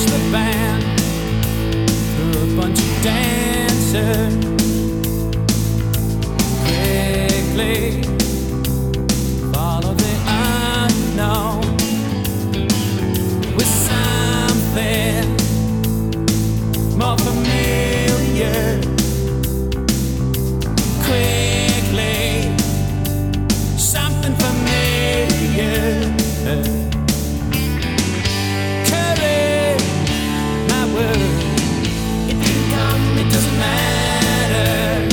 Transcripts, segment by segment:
watch the band through a bunch of dancers. Quickly follow the unknown with something more familiar. Quickly, something familiar. Courage, my word. It can come, it doesn't matter.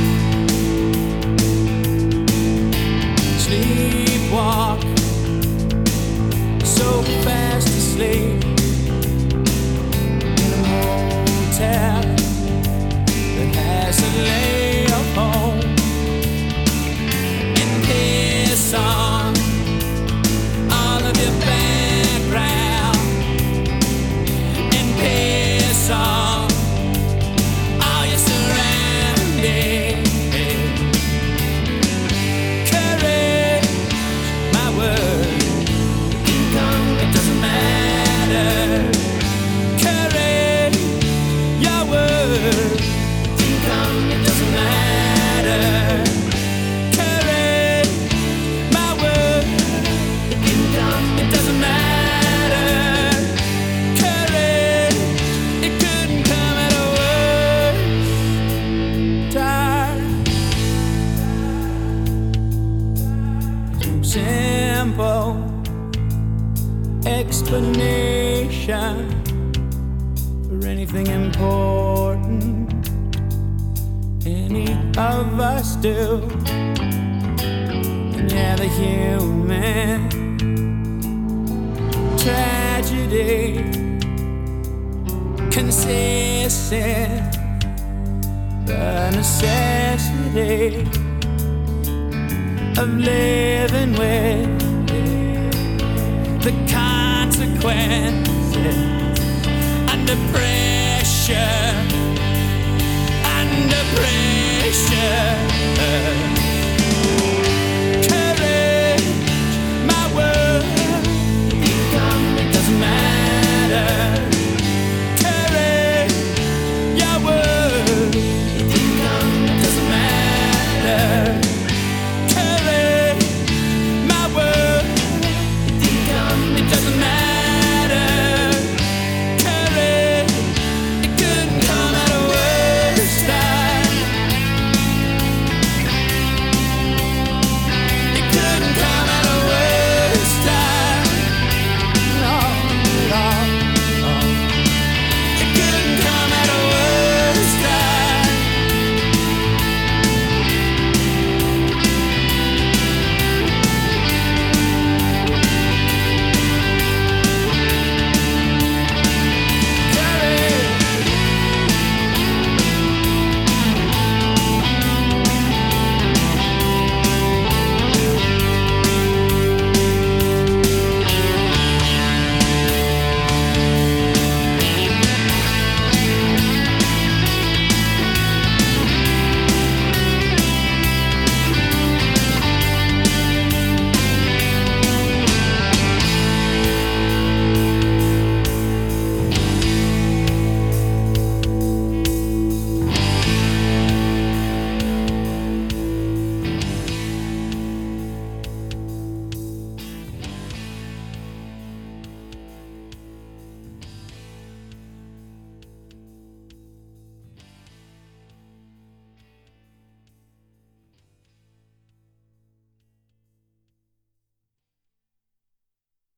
Sleepwalk, so fast asleep in a motel that has a layoff home, and piss on all of your background, and piss on all your surroundings. Courage, my word. It can come, it doesn't matter. Courage, your word. It can come, it doesn't matter. Courage, my word. It can come, it doesn't matter. Courage, it couldn't come at a worse time. Too simple explanation for anything important any of us do. And yeah, the human tragedy consists in the necessity of living with the consequences under pressure, under pressure.